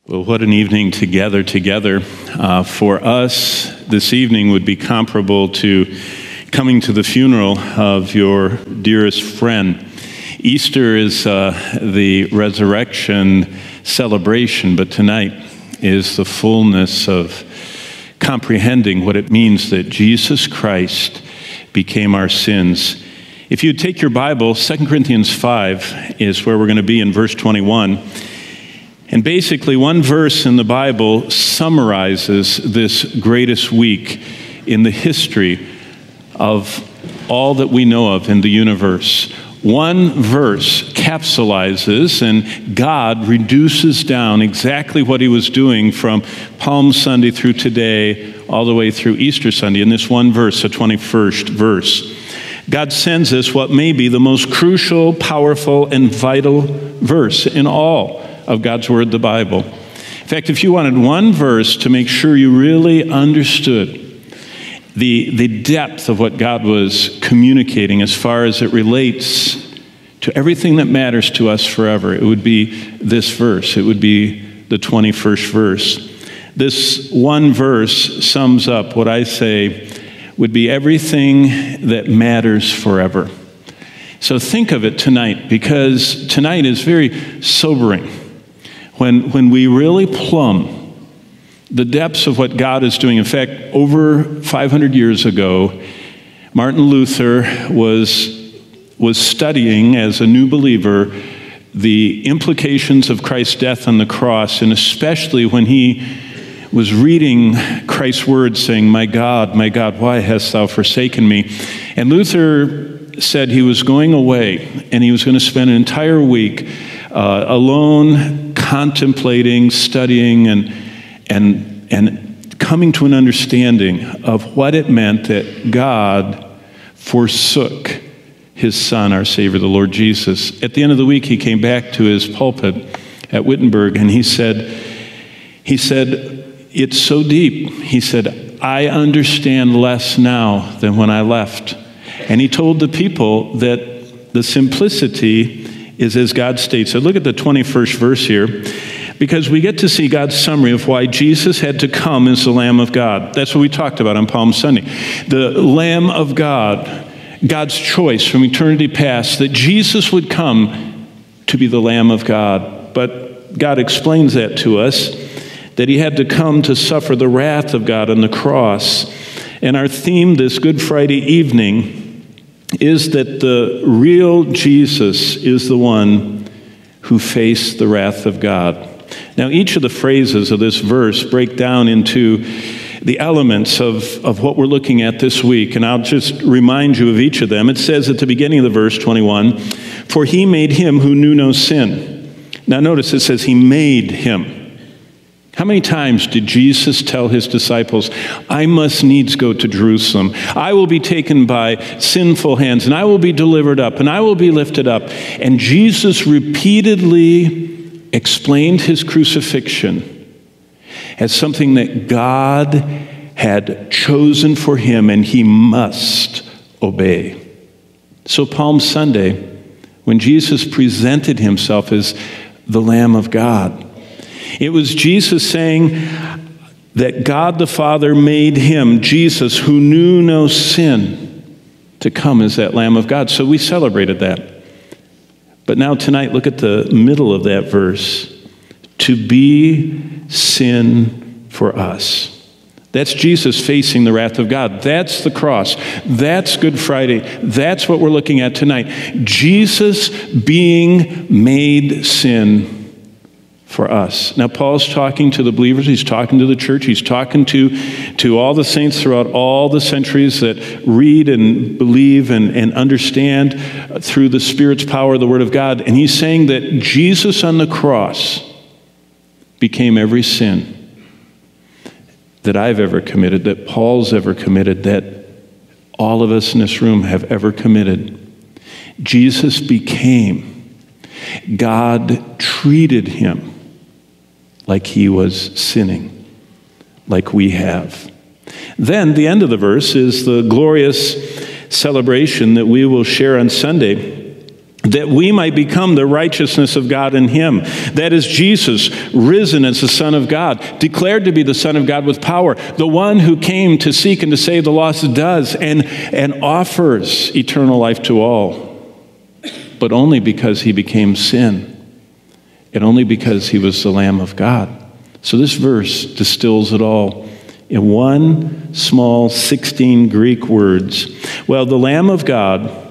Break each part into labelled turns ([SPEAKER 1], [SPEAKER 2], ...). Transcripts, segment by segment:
[SPEAKER 1] Well, what an evening to gather together. For us, this evening would be comparable to coming to the funeral of your dearest friend. Easter is the resurrection celebration, but tonight is the fullness of comprehending what it means that Jesus Christ became our sins. If you take your Bible, 2 Corinthians 5 is where we're going to be in verse 21. And basically, one verse in the Bible summarizes this greatest week in the history of all that we know of in the universe. One verse capsulizes, and God reduces down exactly what he was doing from Palm Sunday through today, all the way through Easter Sunday, in this one verse, the 21st verse. God sends us what may be the most crucial, powerful, and vital verse in all of God's Word, the Bible. In fact, if you wanted one verse to make sure you really understood the depth of what God was communicating as far as it relates to everything that matters to us forever, it would be this verse. It would be the 21st verse. This one verse sums up what I say would be everything that matters forever. So think of it tonight, because tonight is very sobering. When we really plumb the depths of what God is doing. In fact, over 500 years ago, Martin Luther was studying as a new believer the implications of Christ's death on the cross, and especially when he was reading Christ's words saying, my God, why hast thou forsaken me?" And Luther said he was going away and he was going to spend an entire week alone, contemplating, studying, and coming to an understanding of what it meant that God forsook his Son, our Savior, the Lord Jesus. At the end of the week, he came back to his pulpit at Wittenberg, and he said, it's so deep. He said, I understand less now than when I left. And he told the people that the simplicity is as God states. So look at the 21st verse here, because we get to see God's summary of why Jesus had to come as the Lamb of God. That's what we talked about on Palm Sunday. The Lamb of God, God's choice from eternity past, that Jesus would come to be the Lamb of God. But God explains that to us, that he had to come to suffer the wrath of God on the cross. And our theme this Good Friday evening is that the real Jesus is the one who faced the wrath of God. Now, each of the phrases of this verse break down into the elements of what we're looking at this week, and I'll just remind you of each of them. It says at the beginning of the verse 21, "For he made him who knew no sin." Now notice it says he made him. How many times did Jesus tell his disciples, I must needs go to Jerusalem. I will be taken by sinful hands, and I will be delivered up, and I will be lifted up. And Jesus repeatedly explained his crucifixion as something that God had chosen for him, and he must obey. So Palm Sunday, when Jesus presented himself as the Lamb of God, it was Jesus saying that God the Father made him, Jesus, who knew no sin, to come as that Lamb of God. So we celebrated that. But now tonight, look at the middle of that verse. To be sin for us. That's Jesus facing the wrath of God. That's the cross. That's Good Friday. That's what we're looking at tonight. Jesus being made sin for us. Now, Paul's talking to the believers. He's talking to the church. He's talking to all the saints throughout all the centuries that read and believe and understand through the Spirit's power the Word of God. And he's saying that Jesus on the cross became every sin that I've ever committed, that Paul's ever committed, that all of us in this room have ever committed. Jesus became. God treated him like he was sinning, like we have. Then the end of the verse is the glorious celebration that we will share on Sunday that we might become the righteousness of God in him. That is Jesus, risen as the Son of God, declared to be the Son of God with power, the one who came to seek and to save the lost does, and offers eternal life to all, but only because he became sin, and only because he was the Lamb of God. So this verse distills it all in one small 16 Greek words. Well, the Lamb of God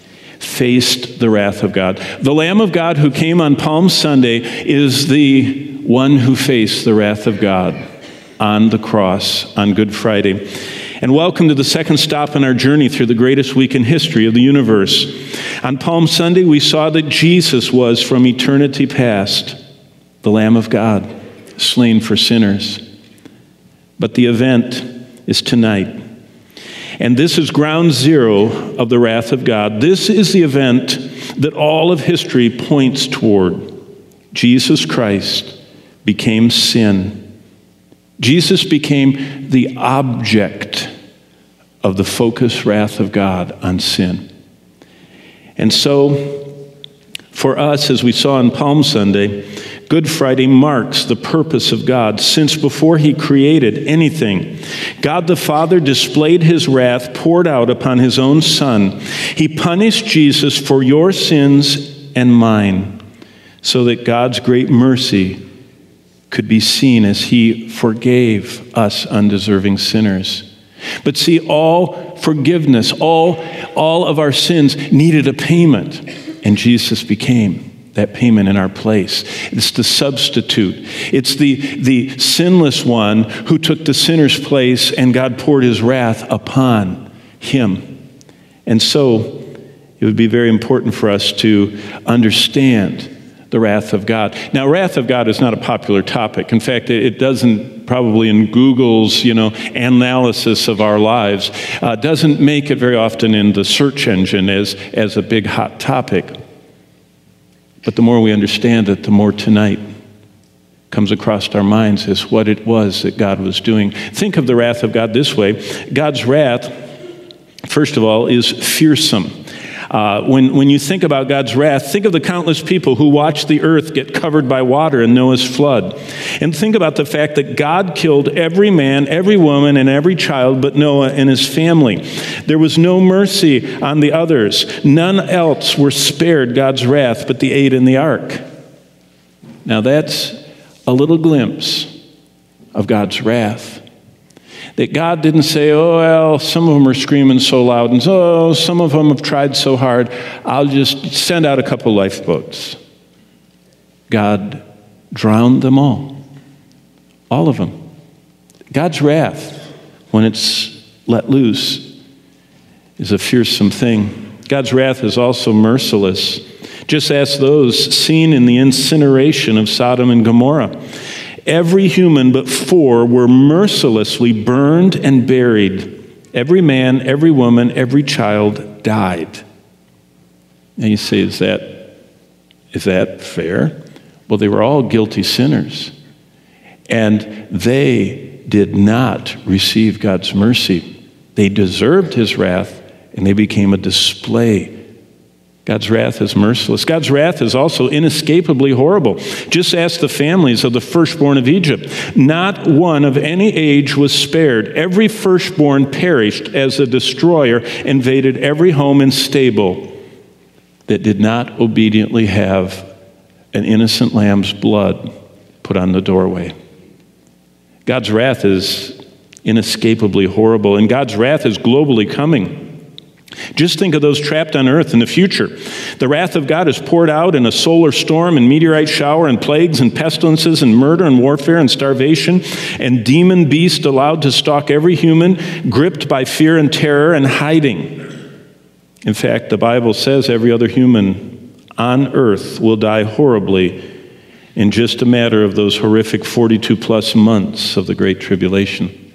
[SPEAKER 1] faced the wrath of God. The Lamb of God who came on Palm Sunday is the one who faced the wrath of God on the cross on Good Friday. And welcome to the second stop in our journey through the greatest week in history of the universe. On Palm Sunday, we saw that Jesus was, from eternity past, the Lamb of God, slain for sinners. But the event is tonight. And this is ground zero of the wrath of God. This is the event that all of history points toward. Jesus Christ became sin. Jesus became the object of the focused wrath of God on sin. And so, for us, as we saw on Palm Sunday, Good Friday marks the purpose of God. Since before he created anything, God the Father displayed his wrath poured out upon his own Son. He punished Jesus for your sins and mine, so that God's great mercy could be seen as he forgave us undeserving sinners. But see, all forgiveness, all of our sins needed a payment, and Jesus became that payment in our place. It's the substitute. It's the sinless one who took the sinner's place, and God poured his wrath upon him. And so it would be very important for us to understand the wrath of God. Now, wrath of God is not a popular topic. In fact, it doesn't, probably in Google's, analysis of our lives, doesn't make it very often in the search engine as a big hot topic. But the more we understand it, the more tonight comes across our minds as what it was that God was doing. Think of the wrath of God this way. God's wrath, first of all, is fearsome. When you think about God's wrath, think of the countless people who watched the earth get covered by water in Noah's flood. And think about the fact that God killed every man, every woman, and every child but Noah and his family. There was no mercy on the others. None else were spared God's wrath but the 8 in the ark. Now that's a little glimpse of God's wrath. That God didn't say, oh, well, some of them are screaming so loud, and some of them have tried so hard, I'll just send out a couple lifeboats. God drowned them all of them. God's wrath, when it's let loose, is a fearsome thing. God's wrath is also merciless. Just ask those seen in the incineration of Sodom and Gomorrah. Every human but 4 were mercilessly burned and buried. Every man, every woman, every child died. And you say, is that fair? Well, they were all guilty sinners. And they did not receive God's mercy. They deserved his wrath, and they became a display. God's wrath is merciless. God's wrath is also inescapably horrible. Just ask the families of the firstborn of Egypt. Not one of any age was spared. Every firstborn perished as the destroyer invaded every home and stable that did not obediently have an innocent lamb's blood put on the doorway. God's wrath is inescapably horrible, and God's wrath is globally coming. Just think of those trapped on earth in the future. The wrath of God is poured out in a solar storm and meteorite shower and plagues and pestilences and murder and warfare and starvation and demon beast allowed to stalk every human, gripped by fear and terror and hiding. In fact, the Bible says every other human on earth will die horribly in just a matter of those horrific 42-plus months of the Great Tribulation.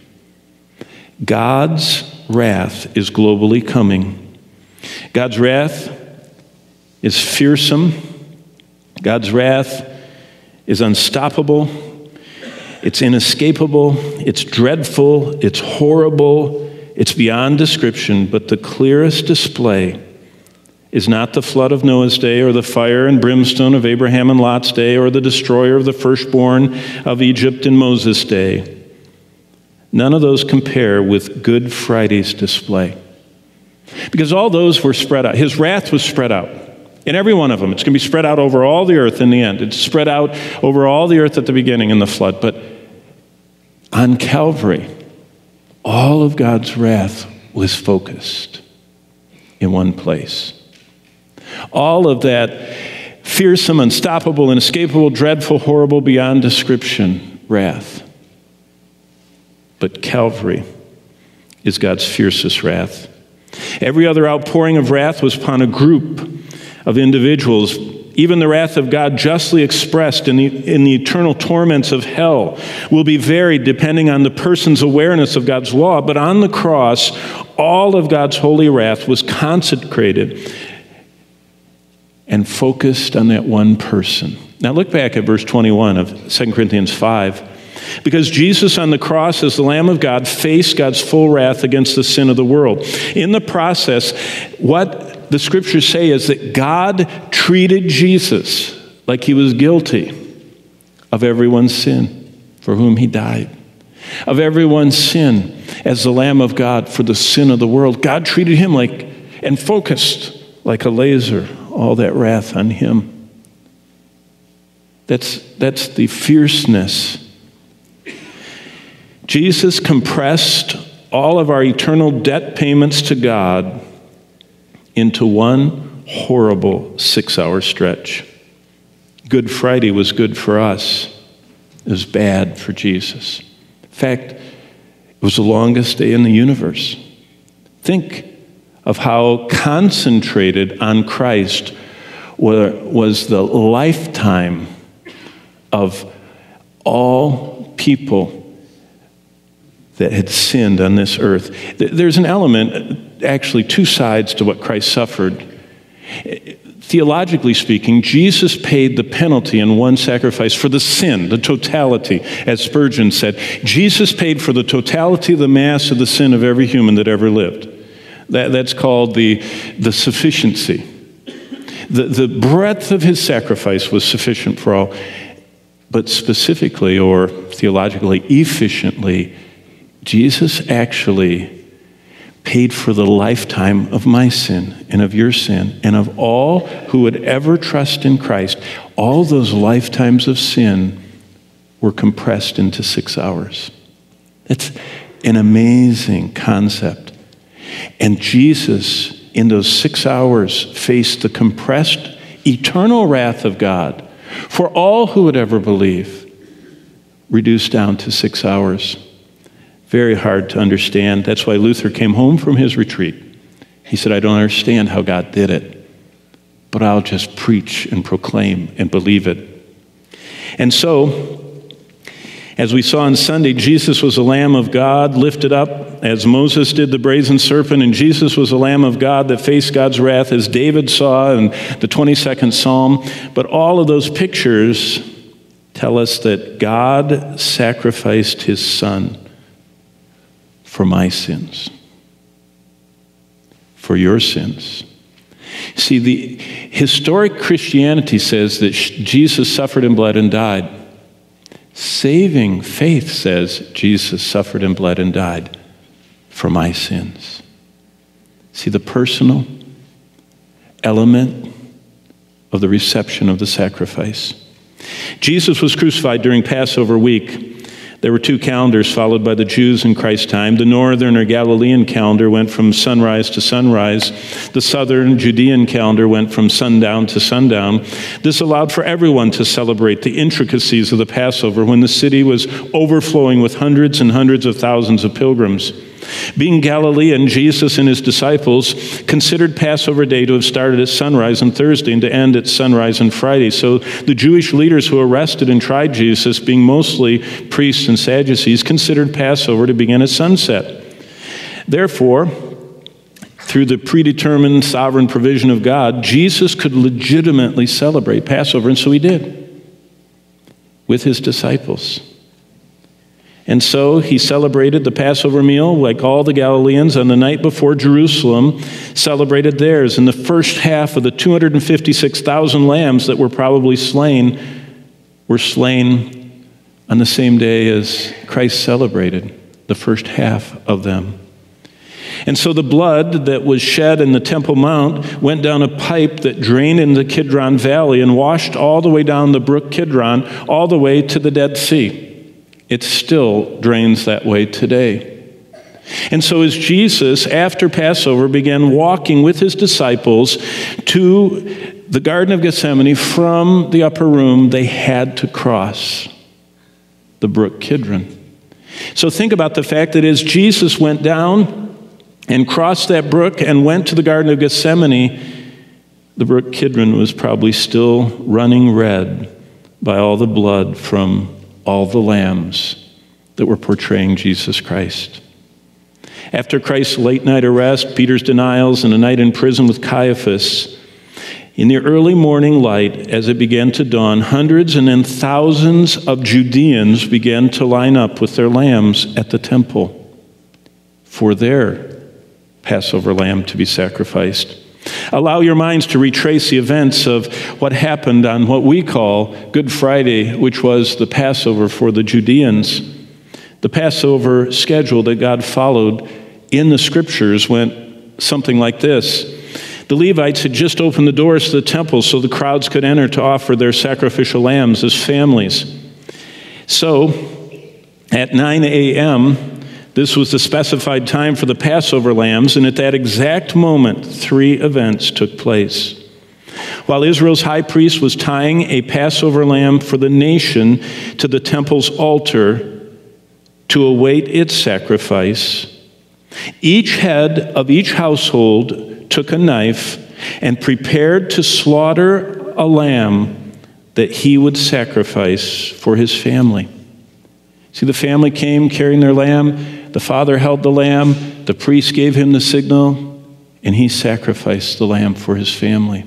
[SPEAKER 1] God's wrath is globally coming. God's wrath is fearsome. God's wrath is unstoppable. It's inescapable. It's dreadful. It's horrible. It's beyond description. But the clearest display is not the flood of Noah's day, or the fire and brimstone of Abraham and Lot's day, or the destroyer of the firstborn of Egypt in Moses' day. None of those compare with Good Friday's display. Because all those were spread out. His wrath was spread out. In every one of them. It's going to be spread out over all the earth in the end. It's spread out over all the earth at the beginning in the flood. But on Calvary, all of God's wrath was focused in one place. All of that fearsome, unstoppable, inescapable, dreadful, horrible, beyond description wrath. But Calvary is God's fiercest wrath. Every other outpouring of wrath was upon a group of individuals. Even the wrath of God justly expressed in the eternal torments of hell will be varied depending on the person's awareness of God's law. But on the cross, all of God's holy wrath was consecrated and focused on that one person. Now look back at verse 21 of 2 Corinthians 5. Because Jesus on the cross as the Lamb of God faced God's full wrath against the sin of the world. In the process, what the scriptures say is that God treated Jesus like he was guilty of everyone's sin for whom he died. Of everyone's sin as the Lamb of God for the sin of the world. God treated him like, and focused like a laser, all that wrath on him. That's the fierceness. Jesus compressed all of our eternal debt payments to God into one horrible 6-hour stretch. Good Friday was good for us. It was bad for Jesus. In fact, it was the longest day in the universe. Think of how concentrated on Christ was the lifetime of all people that had sinned on this earth. There's an element, actually two sides to what Christ suffered. Theologically speaking, Jesus paid the penalty in one sacrifice for the sin, the totality. As Spurgeon said, Jesus paid for the totality of the mass of the sin of every human that ever lived. That's called the sufficiency. The breadth of his sacrifice was sufficient for all, but specifically or theologically, efficiently, Jesus actually paid for the lifetime of my sin and of your sin and of all who would ever trust in Christ. All those lifetimes of sin were compressed into 6 hours. That's an amazing concept. And Jesus, in those 6 hours, faced the compressed eternal wrath of God for all who would ever believe, reduced down to 6 hours. Very hard to understand. That's why Luther came home from his retreat. He said, I don't understand how God did it, but I'll just preach and proclaim and believe it. And so, as we saw on Sunday, Jesus was a Lamb of God lifted up as Moses did the brazen serpent, and Jesus was a Lamb of God that faced God's wrath as David saw in the 22nd Psalm. But all of those pictures tell us that God sacrificed his Son for my sins, for your sins. See, the historic Christianity says that Jesus suffered and bled and died. Saving faith says Jesus suffered and bled and died for my sins. See the personal element of the reception of the sacrifice. Jesus was crucified during Passover week. There were 2 calendars followed by the Jews in Christ's time. The northern or Galilean calendar went from sunrise to sunrise. The southern Judean calendar went from sundown to sundown. This allowed for everyone to celebrate the intricacies of the Passover when the city was overflowing with hundreds and hundreds of thousands of pilgrims. Being Galilean, Jesus and his disciples considered Passover day to have started at sunrise on Thursday and to end at sunrise on Friday. So the Jewish leaders who arrested and tried Jesus, being mostly priests and Sadducees, considered Passover to begin at sunset. Therefore, through the predetermined sovereign provision of God, Jesus could legitimately celebrate Passover, and so he did with his disciples. And so he celebrated the Passover meal like all the Galileans on the night before Jerusalem celebrated theirs. And the first half of the 256,000 lambs that were probably slain were slain on the same day as Christ celebrated, the first half of them. And so the blood that was shed in the Temple Mount went down a pipe that drained into the Kidron Valley and washed all the way down the brook Kidron, all the way to the Dead Sea. It still drains that way today. And so as Jesus, after Passover, began walking with his disciples to the Garden of Gethsemane from the upper room, they had to cross the brook Kidron. So think about the fact that as Jesus went down and crossed that brook and went to the Garden of Gethsemane, the brook Kidron was probably still running red by all the blood from all the lambs that were portraying Jesus Christ. After Christ's late night arrest, Peter's denials, and a night in prison with Caiaphas, in the early morning light, as it began to dawn, hundreds and then thousands of Judeans began to line up with their lambs at the temple for their Passover lamb to be sacrificed. Allow your minds to retrace the events of what happened on what we call Good Friday, which was the Passover for the Judeans. The Passover schedule that God followed in the scriptures went something like this. The Levites had just opened the doors to the temple so the crowds could enter to offer their sacrificial lambs as families. So, at 9 a.m., this was the specified time for the Passover lambs, and at that exact moment, 3 events took place. While Israel's high priest was tying a Passover lamb for the nation to the temple's altar to await its sacrifice, each head of each household took a knife and prepared to slaughter a lamb that he would sacrifice for his family. See, the family came carrying their lamb. The father held the lamb, the priest gave him the signal, and he sacrificed the lamb for his family.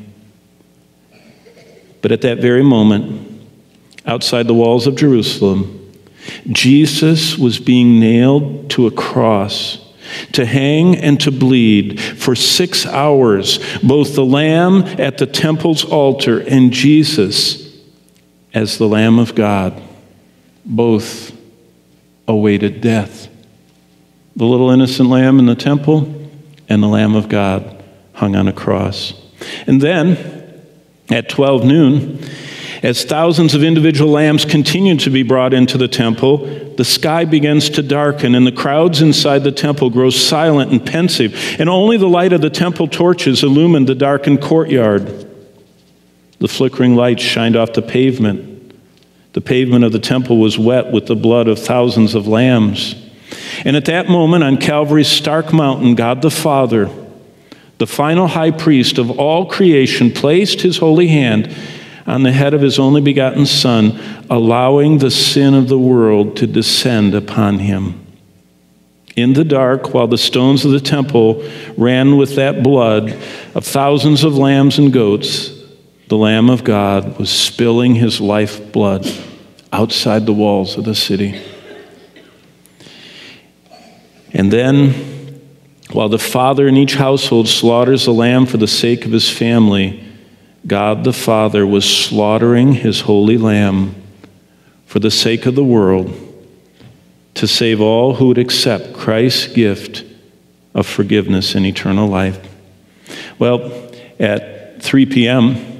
[SPEAKER 1] But at that very moment, outside the walls of Jerusalem, Jesus was being nailed to a cross to hang and to bleed for 6 hours, both the lamb at the temple's altar and Jesus as the Lamb of God. Both awaited death. The little innocent lamb in the temple and the Lamb of God hung on a cross. And then, at 12 noon, as thousands of individual lambs continued to be brought into the temple, the sky begins to darken and the crowds inside the temple grow silent and pensive, and only the light of the temple torches illumined the darkened courtyard. The flickering lights shined off the pavement. The pavement of the temple was wet with the blood of thousands of lambs. And at that moment, on Calvary's stark mountain, God the Father, the final high priest of all creation, placed his holy hand on the head of his only begotten Son, allowing the sin of the world to descend upon him. In the dark, while the stones of the temple ran with that blood of thousands of lambs and goats, the Lamb of God was spilling his life blood outside the walls of the city. And then, while the father in each household slaughters the lamb for the sake of his family, God the Father was slaughtering his holy lamb for the sake of the world to save all who would accept Christ's gift of forgiveness and eternal life. Well, at 3 p.m.,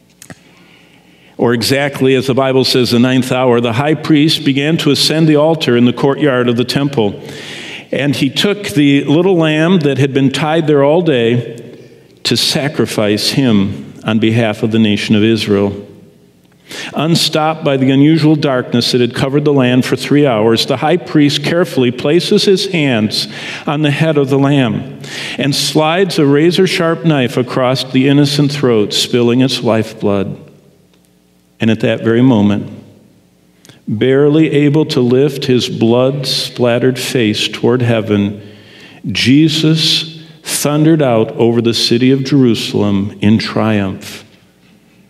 [SPEAKER 1] or exactly as the Bible says, the 9th hour, the high priest began to ascend the altar in the courtyard of the temple. And he took the little lamb that had been tied there all day to sacrifice him on behalf of the nation of Israel. Unstopped by the unusual darkness that had covered the land for 3 hours, the high priest carefully places his hands on the head of the lamb and slides a razor-sharp knife across the innocent throat, spilling its lifeblood. And at that very moment, barely able to lift his blood-splattered face toward heaven, Jesus thundered out over the city of Jerusalem in triumph.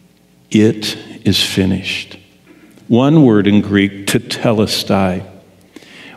[SPEAKER 1] It is finished. One word in Greek, tetelestai,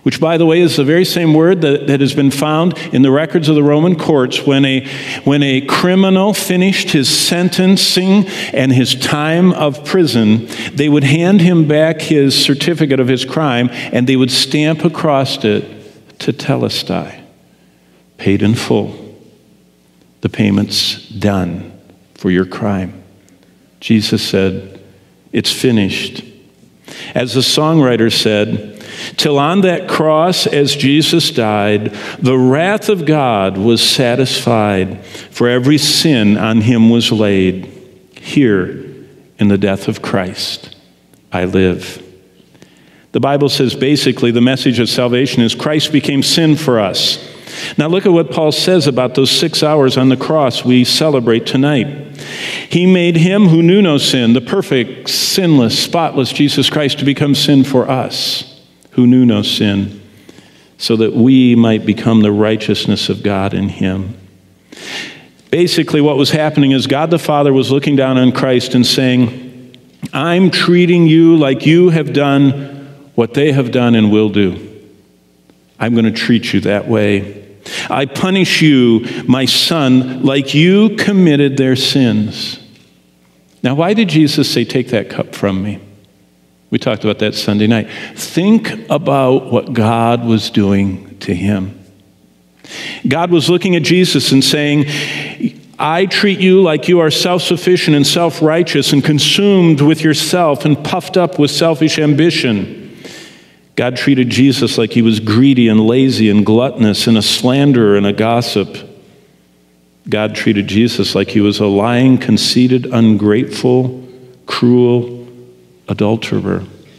[SPEAKER 1] which, by the way, is the very same word that has been found in the records of the Roman courts when a criminal finished his sentencing and his time of prison. They would hand him back his certificate of his crime, and they would stamp across it tetelestai, paid in full. The payment's done for your crime. Jesus said, it's finished. As the songwriter said, till on that cross as Jesus died, the wrath of God was satisfied, for every sin on him was laid. Here, in the death of Christ, I live. The Bible says basically the message of salvation is Christ became sin for us. Now look at what Paul says about those 6 hours on the cross we celebrate tonight. He made him who knew no sin, the perfect, sinless, spotless Jesus Christ, to become sin for us, who knew no sin, so that we might become the righteousness of God in him. Basically, what was happening is God the Father was looking down on Christ and saying, I'm treating you like you have done what they have done and will do. I'm going to treat you that way. I punish you, my son, like you committed their sins. Now, why did Jesus say, take that cup from me? We talked about that Sunday night. Think about what God was doing to him. God was looking at Jesus and saying, I treat you like you are self-sufficient and self-righteous and consumed with yourself and puffed up with selfish ambition. God treated Jesus like he was greedy and lazy and gluttonous and a slanderer and a gossip. God treated Jesus like he was a lying, conceited, ungrateful, cruel adulterer.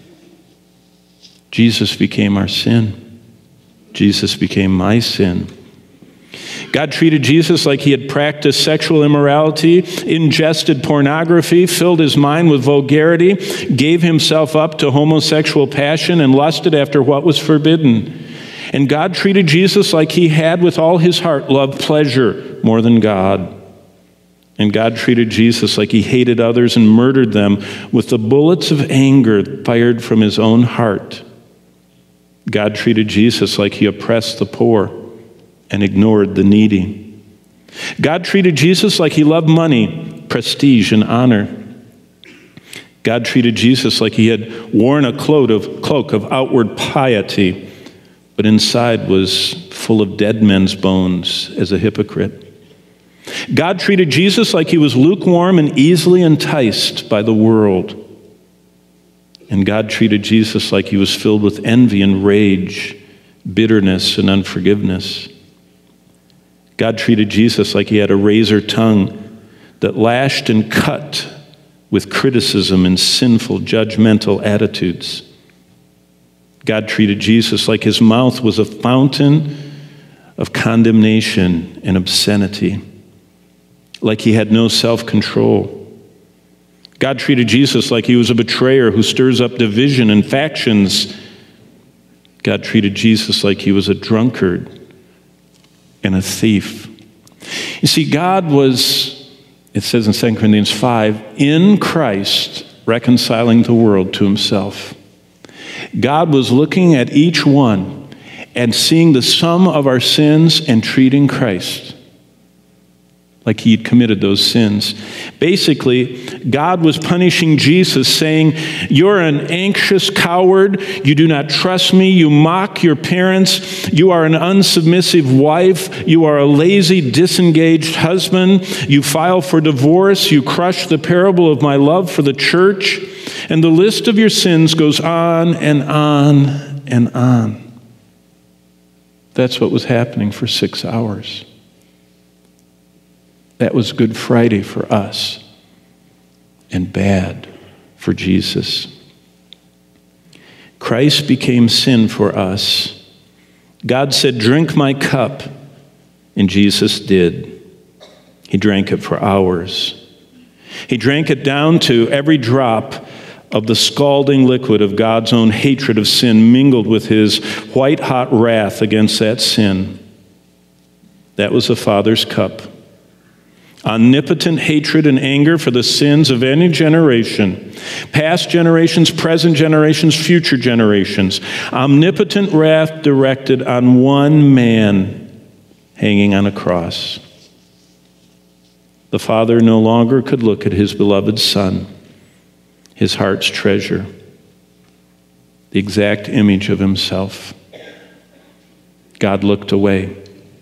[SPEAKER 1] Jesus became our sin. Jesus became my sin. God treated Jesus like he had practiced sexual immorality, ingested pornography, filled his mind with vulgarity, gave himself up to homosexual passion, and lusted after what was forbidden. And God treated Jesus like he had with all his heart loved pleasure more than God. And God treated Jesus like he hated others and murdered them with the bullets of anger fired from his own heart. God treated Jesus like he oppressed the poor and ignored the needy. God treated Jesus like he loved money, prestige, and honor. God treated Jesus like he had worn a cloak of outward piety, but inside was full of dead men's bones as a hypocrite. God treated Jesus like he was lukewarm and easily enticed by the world. And God treated Jesus like he was filled with envy and rage, bitterness and unforgiveness. God treated Jesus like he had a razor tongue that lashed and cut with criticism and sinful, judgmental attitudes. God treated Jesus like his mouth was a fountain of condemnation and obscenity, like he had no self-control. God treated Jesus like he was a betrayer who stirs up division and factions. God treated Jesus like he was a drunkard and a thief. You see, God was, it says in 2 Corinthians 5, in Christ reconciling the world to himself. God was looking at each one and seeing the sum of our sins and treating Christ like he had committed those sins. Basically, God was punishing Jesus, saying, you're an anxious coward. You do not trust me. You mock your parents. You are an unsubmissive wife. You are a lazy, disengaged husband. You file for divorce. You crush the parable of my love for the church. And the list of your sins goes on and on and on. That's what was happening for 6 hours. That was Good Friday for us and bad for Jesus. Christ became sin for us. God said, drink my cup, and Jesus did. He drank it for hours. He drank it down to every drop of the scalding liquid of God's own hatred of sin mingled with his white-hot wrath against that sin. That was the Father's cup. omnipotent hatred and anger for the sins of any generation, past generations, present generations, future generations, omnipotent wrath directed on one man hanging on a cross. The Father no longer could look at his beloved Son, his heart's treasure, the exact image of himself. God looked away.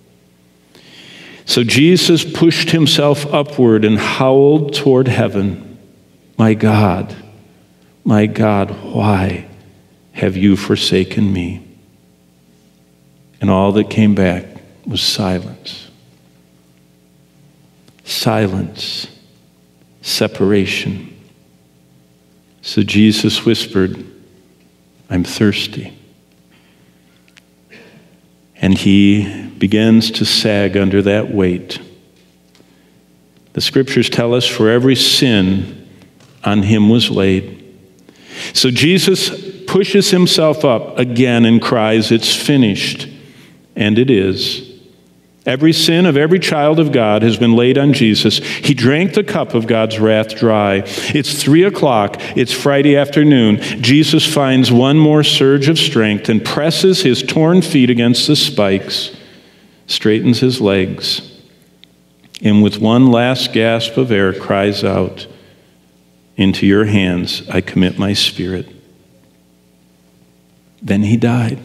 [SPEAKER 1] So Jesus pushed himself upward and howled toward heaven, my God, why have you forsaken me?" And all that came back was silence. Silence, separation. So Jesus whispered, "I'm thirsty." And he begins to sag under that weight. The scriptures tell us, for every sin on him was laid. So Jesus pushes himself up again and cries, "It's finished." And it is. Every sin of every child of God has been laid on Jesus. He drank the cup of God's wrath dry. It's 3:00. It's Friday afternoon. Jesus finds one more surge of strength and presses his torn feet against the spikes, straightens his legs, and with one last gasp of air cries out, "Into your hands I commit my spirit." Then he died,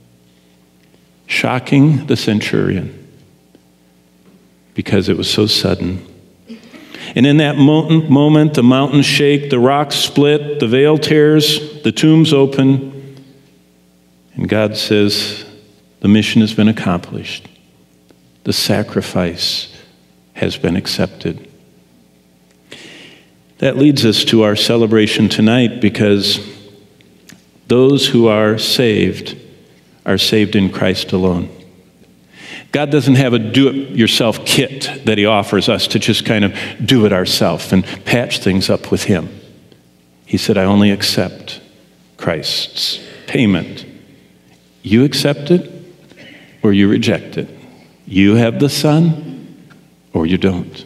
[SPEAKER 1] shocking the centurion, because it was so sudden. And in that moment, the mountains shake, the rocks split, the veil tears, the tombs open, and God says, the mission has been accomplished. The sacrifice has been accepted. That leads us to our celebration tonight, because those who are saved in Christ alone. God doesn't have a do-it-yourself kit that he offers us to just kind of do it ourselves and patch things up with him. He said, I only accept Christ's payment. You accept it or you reject it. You have the Son or you don't.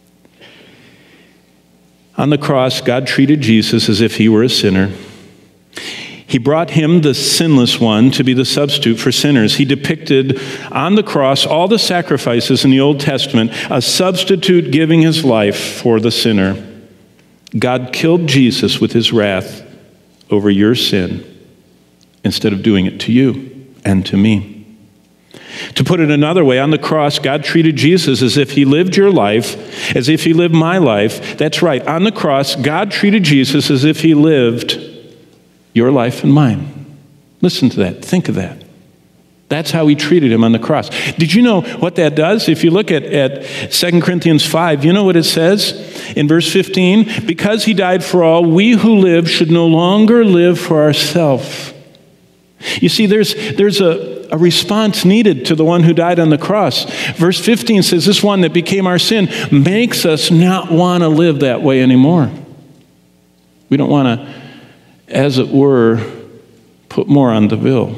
[SPEAKER 1] On the cross, God treated Jesus as if he were a sinner. He brought him, the sinless one, to be the substitute for sinners. He depicted on the cross all the sacrifices in the Old Testament, a substitute giving his life for the sinner. God killed Jesus with his wrath over your sin instead of doing it to you and to me. To put it another way, on the cross, God treated Jesus as if he lived your life, as if he lived my life. That's right. On the cross, God treated Jesus as if he lived your life and mine. Listen to that. Think of that. That's how he treated him on the cross. Did you know what that does? If you look at 2 Corinthians 5, you know what it says in verse 15? Because he died for all, we who live should no longer live for ourselves. You see, there's a response needed to the one who died on the cross. Verse 15 says, this one that became our sin makes us not want to live that way anymore. We don't want to, as it were, put more on the bill.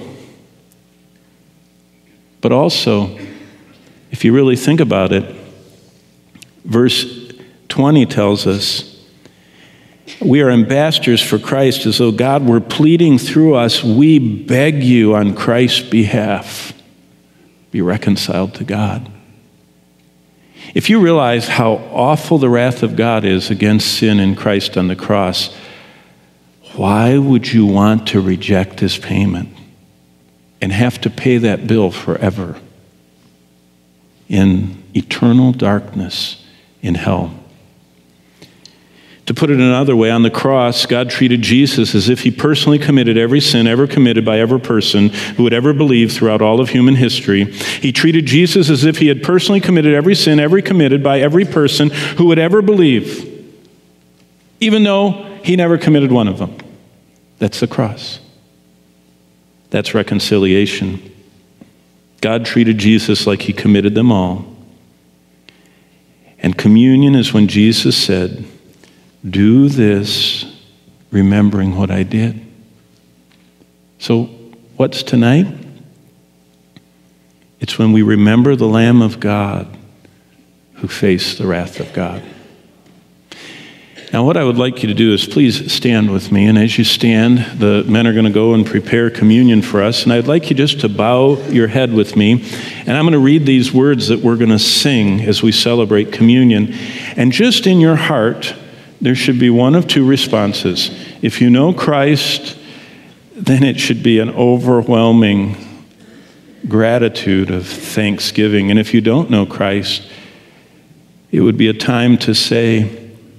[SPEAKER 1] But also, if you really think about it, verse 20 tells us, we are ambassadors for Christ, as though God were pleading through us. We beg you on Christ's behalf, be reconciled to God. If you realize how awful the wrath of God is against sin in Christ on the cross, why would you want to reject his payment and have to pay that bill forever in eternal darkness in hell? To put it another way, on the cross, God treated Jesus as if he personally committed every sin ever committed by every person who would ever believe throughout all of human history. He treated Jesus as if he had personally committed every sin ever committed by every person who would ever believe, even though he never committed one of them. That's the cross. That's reconciliation. God treated Jesus like he committed them all. And communion is when Jesus said, do this remembering what I did. So what's tonight? It's when we remember the Lamb of God who face the wrath of God. Now, what I would like you to do is please stand with me. And as you stand, the men are going to go and prepare communion for us. And I'd like you just to bow your head with me. And I'm going to read these words that we're going to sing as we celebrate communion. And just in your heart, there should be one of two responses. If you know Christ, then it should be an overwhelming gratitude of thanksgiving. And if you don't know Christ, it would be a time to say,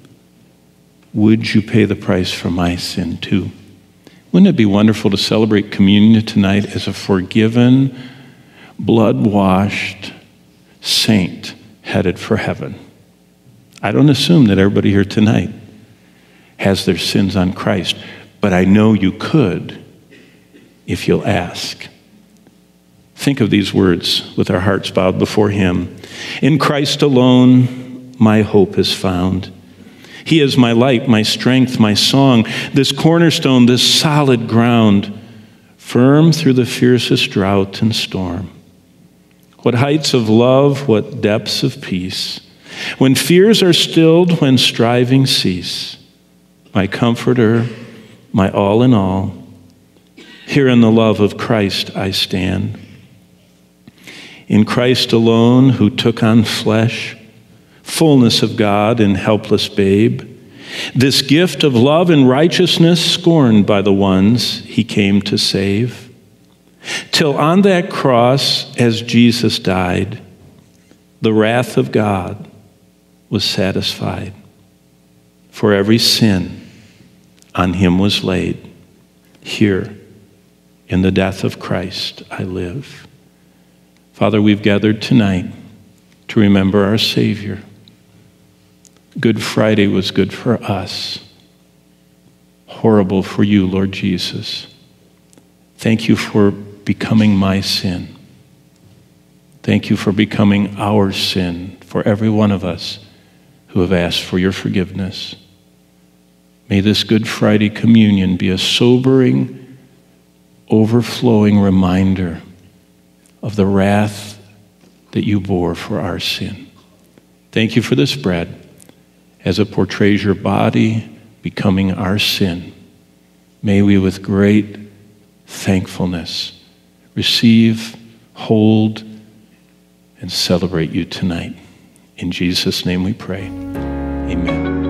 [SPEAKER 1] would you pay the price for my sin too? Wouldn't it be wonderful to celebrate communion tonight as a forgiven, blood-washed saint headed for heaven? I don't assume that everybody here tonight has their sins on Christ, but I know you could if you'll ask. Think of these words with our hearts bowed before him. In Christ alone, my hope is found. He is my light, my strength, my song, this cornerstone, this solid ground, firm through the fiercest drought and storm. What heights of love, what depths of peace. When fears are stilled, when striving cease. My comforter, my all in all. Here in the love of Christ I stand. In Christ alone, who took on flesh, fullness of God in helpless babe, this gift of love and righteousness scorned by the ones he came to save. Till on that cross, as Jesus died, the wrath of God was satisfied. For every sin on him was laid. Here, in the death of Christ, I live. Father, we've gathered tonight to remember our Savior. Good Friday was good for us. Horrible for you, Lord Jesus. Thank you for becoming my sin. Thank you for becoming our sin for every one of us who have asked for your forgiveness. May this Good Friday communion be a sobering, overflowing reminder of the wrath that you bore for our sin. Thank you for this bread as it portrays your body becoming our sin. May we with great thankfulness receive, hold, and celebrate you tonight. In Jesus' name we pray. Amen.